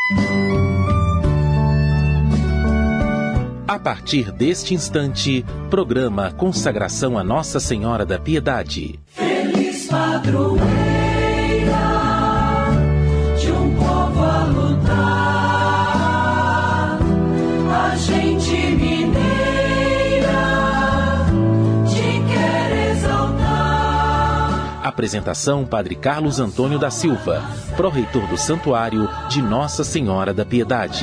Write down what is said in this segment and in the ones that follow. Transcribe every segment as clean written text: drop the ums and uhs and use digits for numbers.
A partir deste instante, programa Consagração a Nossa Senhora da Piedade. Feliz padroeira de um povo a lutar, a gente mineira te quer exaltar. Apresentação: Padre Carlos Antônio da Silva, pró-reitor do Santuário de Nossa Senhora da Piedade.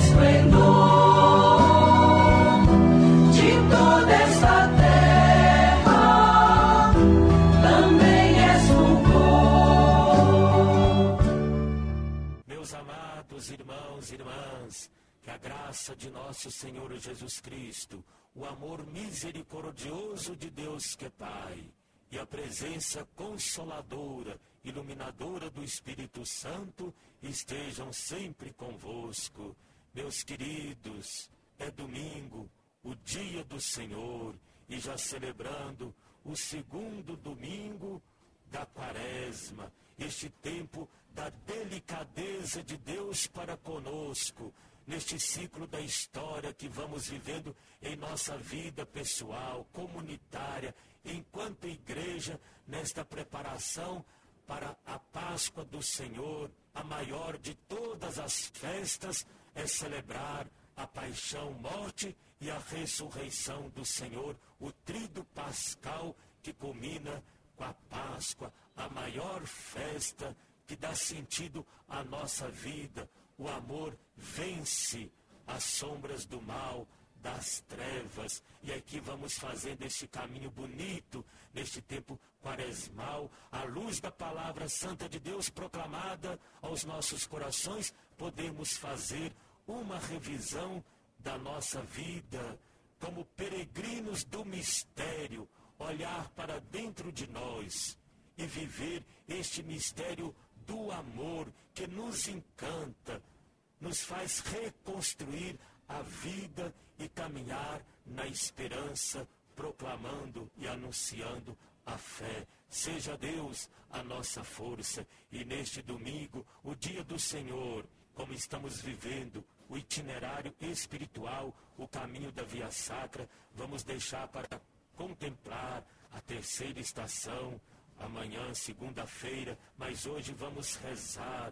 Irmãos e irmãs, que a graça de nosso Senhor Jesus Cristo, o amor misericordioso de Deus que é Pai, e a presença consoladora, iluminadora do Espírito Santo estejam sempre convosco. Meus queridos, é domingo, o dia do Senhor, e já celebrando o segundo domingo da Quaresma, este tempo da delicadeza de Deus para conosco, neste ciclo da história que vamos vivendo em nossa vida pessoal, comunitária, enquanto igreja, nesta preparação para a Páscoa do Senhor. A maior de todas as festas é celebrar a paixão, morte e a ressurreição do Senhor, o tríduo pascal que culmina com a Páscoa, a maior festa que dá sentido à nossa vida. O amor vence as sombras do mal, das trevas. E aqui vamos fazendo este caminho bonito, neste tempo quaresmal, à luz da palavra santa de Deus proclamada aos nossos corações, podemos fazer uma revisão da nossa vida, como peregrinos do mistério, olhar para dentro de nós e viver este mistério do amor que nos encanta, nos faz reconstruir a vida e caminhar na esperança, proclamando e anunciando a fé. Seja Deus a nossa força. E neste domingo, o dia do Senhor, como estamos vivendo o itinerário espiritual, o caminho da Via Sacra, vamos deixar para contemplar a terceira estação, amanhã, segunda-feira, mas hoje vamos rezar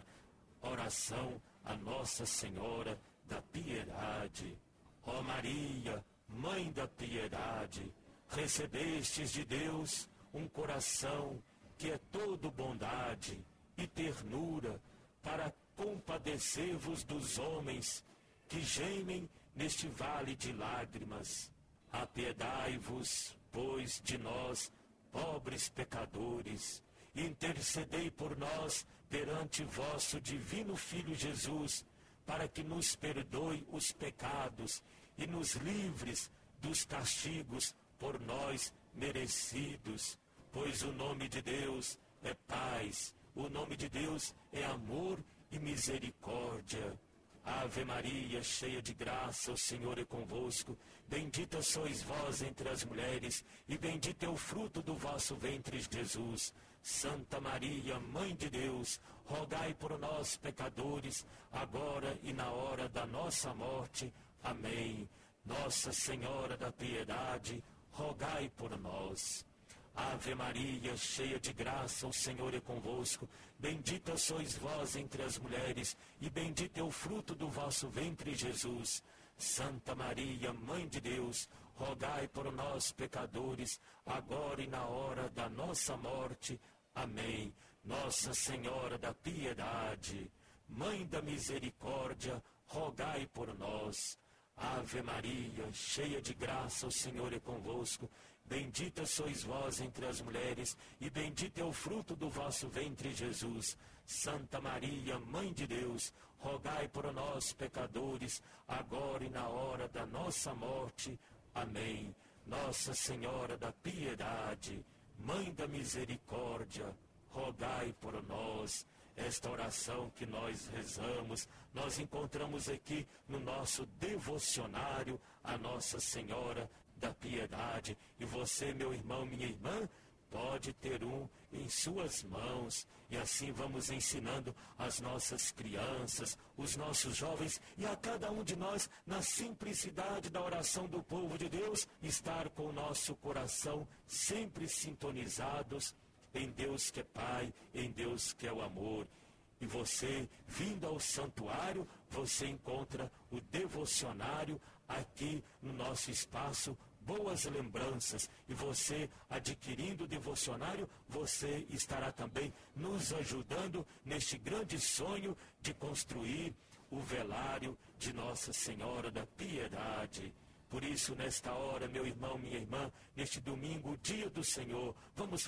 oração a Nossa Senhora da Piedade. Ó Maria, Mãe da Piedade, recebestes de Deus um coração que é todo bondade e ternura para compadecer-vos dos homens que gemem neste vale de lágrimas. Apiedai-vos, pois, de nós, pobres pecadores, intercedei por nós perante vosso divino Filho Jesus, para que nos perdoe os pecados e nos livres dos castigos por nós merecidos. Pois o nome de Deus é paz, o nome de Deus é amor e misericórdia. Ave Maria, cheia de graça, o Senhor é convosco. Bendita sois vós entre as mulheres, e bendito é o fruto do vosso ventre, Jesus. Santa Maria, Mãe de Deus, rogai por nós, pecadores, agora e na hora da nossa morte. Amém. Nossa Senhora da Piedade, rogai por nós. Ave Maria, cheia de graça, o Senhor é convosco. Bendita sois vós entre as mulheres, e bendito é o fruto do vosso ventre, Jesus. Santa Maria, Mãe de Deus, rogai por nós, pecadores, agora e na hora da nossa morte. Amém. Nossa Senhora da Piedade, Mãe da Misericórdia, rogai por nós. Ave Maria, cheia de graça, o Senhor é convosco. Bendita sois vós entre as mulheres, e bendito é o fruto do vosso ventre, Jesus. Santa Maria, Mãe de Deus, rogai por nós, pecadores, agora e na hora da nossa morte. Amém. Nossa Senhora da Piedade, Mãe da Misericórdia, rogai por nós. Esta oração que nós rezamos, nós encontramos aqui no nosso devocionário a Nossa Senhora da Piedade. E você, meu irmão, minha irmã, pode ter um em suas mãos. E assim vamos ensinando as nossas crianças, os nossos jovens e a cada um de nós, na simplicidade da oração do povo de Deus, estar com o nosso coração sempre sintonizados em Deus que é Pai, em Deus que é o amor. E você, vindo ao santuário, você encontra o devocionário aqui no nosso espaço Boas Lembranças. E você, adquirindo o devocionário, você estará também nos ajudando neste grande sonho de construir o velário de Nossa Senhora da Piedade. Por isso, nesta hora, meu irmão, minha irmã, neste domingo, dia do Senhor, vamos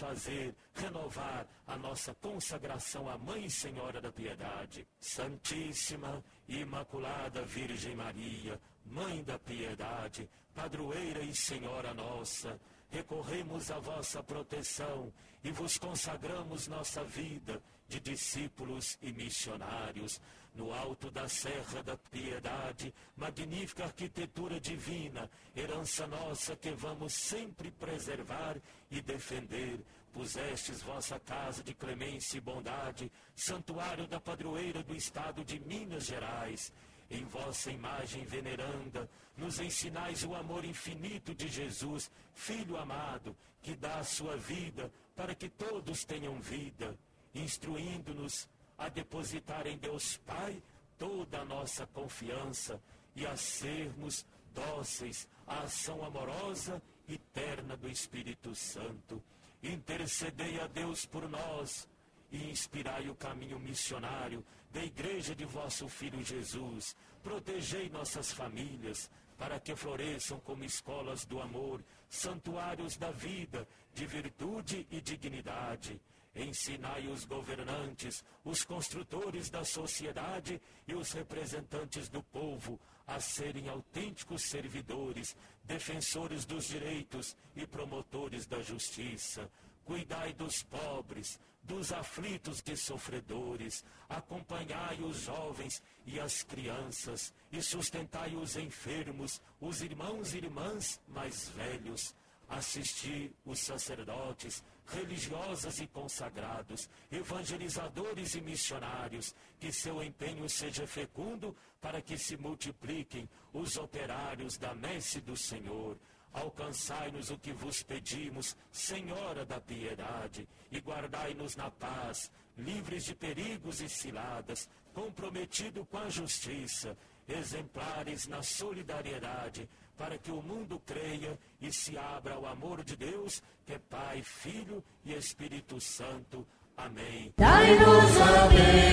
renovar a nossa consagração à Mãe Senhora da Piedade. Santíssima e Imaculada Virgem Maria, Mãe da Piedade, Padroeira e Senhora nossa, recorremos à vossa proteção e vos consagramos nossa vida de discípulos e missionários. No alto da Serra da Piedade, magnífica arquitetura divina, herança nossa que vamos sempre preservar e defender. Pusestes vossa casa de clemência e bondade, santuário da padroeira do estado de Minas Gerais. Em vossa imagem veneranda, nos ensinais o amor infinito de Jesus, Filho amado, que dá a sua vida para que todos tenham vida, instruindo-nos a depositar em Deus Pai toda a nossa confiança e a sermos dóceis à ação amorosa e terna do Espírito Santo. Intercedei a Deus por nós e inspirai o caminho missionário da Igreja de vosso Filho Jesus. Protegei nossas famílias para que floresçam como escolas do amor, santuários da vida, de virtude e dignidade. Ensinai os governantes, os construtores da sociedade e os representantes do povo a serem autênticos servidores, defensores dos direitos e promotores da justiça. Cuidai dos pobres, dos aflitos e sofredores, acompanhai os jovens e as crianças e sustentai os enfermos, os irmãos e irmãs mais velhos. Assisti os sacerdotes, religiosas e consagrados, evangelizadores e missionários, que seu empenho seja fecundo para que se multipliquem os operários da messe do Senhor. Alcançai-nos o que vos pedimos, Senhora da Piedade, e guardai-nos na paz, livres de perigos e ciladas, comprometido com a justiça, exemplares na solidariedade, para que o mundo creia e se abra ao amor de Deus, que é Pai, Filho e Espírito Santo. Amém. Dai-nos a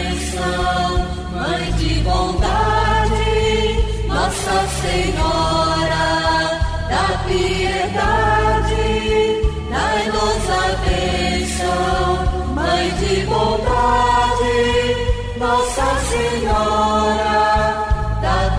bênção, Mãe de bondade, Nossa Senhora da Piedade. Dai-nos a bênção, Mãe de bondade, Nossa Senhora da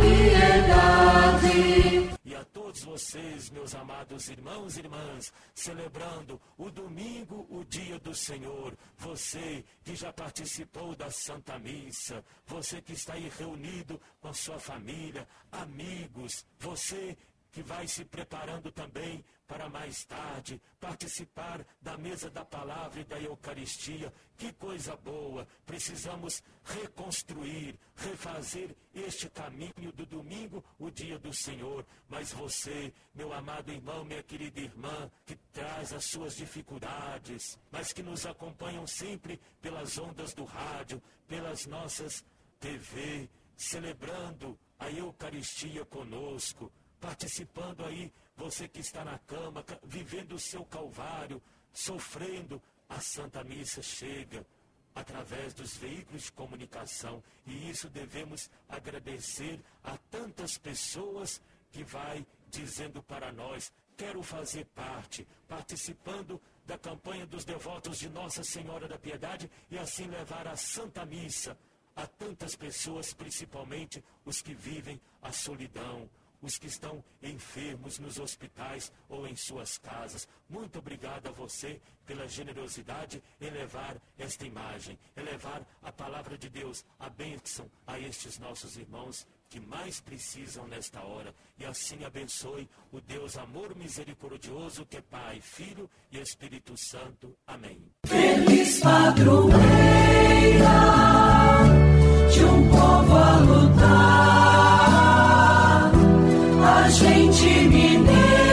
Piedade. E a todos vocês, meus amados irmãos e irmãs, celebrando o domingo, o dia do Senhor, você que já participou da Santa Missa, você que está aí reunido com a sua família, amigos, você que vai se preparando também para mais tarde participar da mesa da palavra e da Eucaristia. Que coisa boa! Precisamos reconstruir, refazer este caminho do domingo, o dia do Senhor. Mas você, meu amado irmão, minha querida irmã, que traz as suas dificuldades, mas que nos acompanham sempre pelas ondas do rádio, pelas nossas TV, celebrando a Eucaristia conosco, participando aí, você que está na cama, vivendo o seu calvário, sofrendo, a Santa Missa chega através dos veículos de comunicação. E isso devemos agradecer a tantas pessoas que vai dizendo para nós, quero fazer parte, participando da campanha dos devotos de Nossa Senhora da Piedade e assim levar a Santa Missa a tantas pessoas, principalmente os que vivem a solidão, os que estão enfermos nos hospitais ou em suas casas. Muito obrigado a você pela generosidade em levar esta imagem, em levar a palavra de Deus, a bênção a estes nossos irmãos que mais precisam nesta hora. E assim abençoe o Deus amor misericordioso, que é Pai, Filho e Espírito Santo. Amém. Feliz padroeira de um povo a lutar, a gente mineira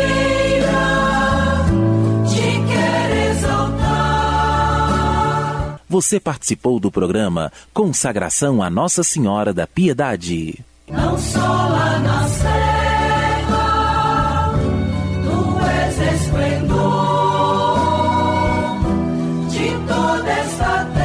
te quer exaltar. Você participou do programa Consagração a Nossa Senhora da Piedade. Não só lá na serra, tu és esplendor de toda esta terra.